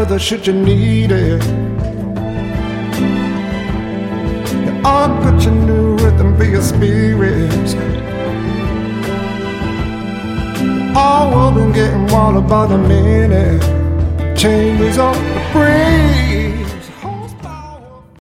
further should you need it. You all got your new rhythm for your spirits. All will been getting water by the minute. Chambers on the breeze.